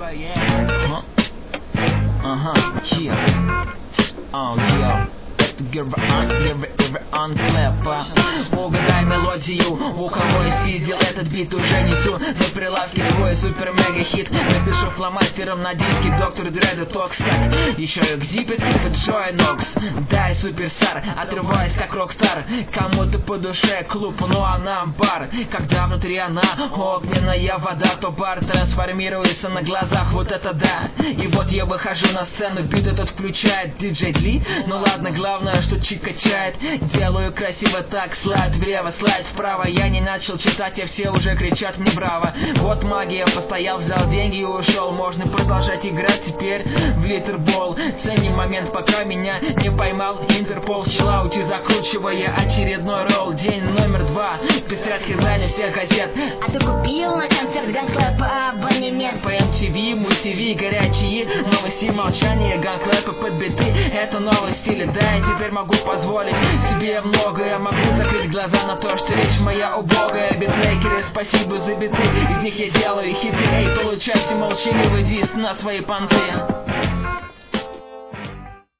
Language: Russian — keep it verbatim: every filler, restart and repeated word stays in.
Ага, yeah. Oh, yeah. Герван, Герван, Клэпа. Угадай мелодию, у кого я спиздил этот бит, уже несу на прилавке свой супер-мега-хит. Напишу фломастером на диске доктор Дредо Токс. Так, еще экзибит, Джой Нокс. Дай суперстар, отрываясь как рок-стар. Кому-то по душе клуб, ну а нам бар. Когда внутри она огненная вода, то бар трансформируется на глазах, вот это да. И вот я выхожу на сцену, бит этот включает диджей Дли. Ну ладно, главное, что чик качает. Делаю красиво так, слайд влево, слайд вправо. Я не начал читать, а все уже кричат мне браво. Вот магия, постоял, взял деньги и ушел. Можно продолжать играть теперь в литербол. Цени момент, пока меня не поймал Интерпол. В чиллауте закручивая очередной ролл. День номер два, пестрят хедлайны всех газет. А ты купил на концерт Ганклэпа абонемент? По эм ти ви, мульти-ви, горячие новости, молчание, Ганклэпа под биты. Это новый стиль, да, я теперь могу позволить себе многое. Могу закрыть глаза на то, что речь моя убогая. Битмейкеры, спасибо за биты, из них я делаю хиты. Эй, получайте молчаливый диск на свои понты.